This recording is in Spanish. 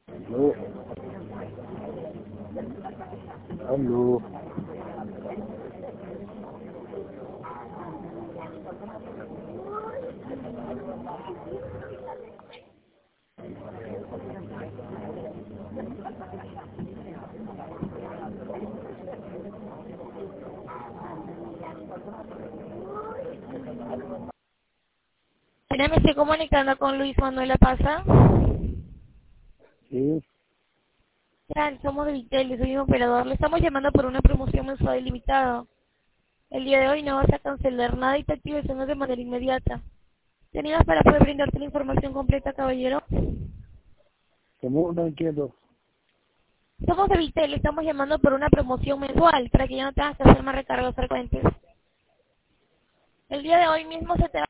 Aló, aló. Mira, me estoy comunicando con Luis Manuel Pasa. Sí, Somos de Vitel, soy un operador. Le estamos llamando por una promoción mensual ilimitada. El día de hoy no vas a cancelar nada y te actives de manera inmediata. ¿Tenías para poder brindarte la información completa, caballero? como no entiendo. Somos de Vitel, le estamos llamando por una promoción mensual para que ya no tengas que hacer más recargos frecuentes. El día de hoy mismo se te va